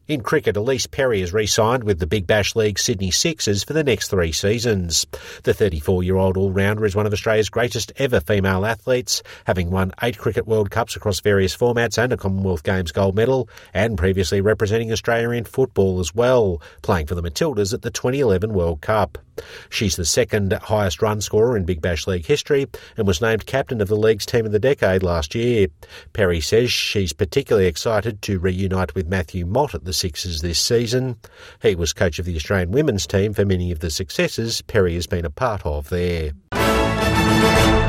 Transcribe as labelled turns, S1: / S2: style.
S1: In cricket, Elise Perry has re-signed with the Big Bash League Sydney Sixers for the next 3 seasons. The 34-year-old all-rounder is one of Australia's greatest ever female athletes, having won 8 Cricket World Cups across various formats and a Commonwealth Games gold medal, and previously representing Australia in football as well, playing for the Matildas at the 2011 World Cup. She's the second highest run scorer in Big Bash League history and was named captain of the league's Team of the Decade last year. Perry says she's particularly excited to reunite with Matthew Mott at the Sixers this season. He was coach of the Australian women's team for many of the successes Perry has been a part of there.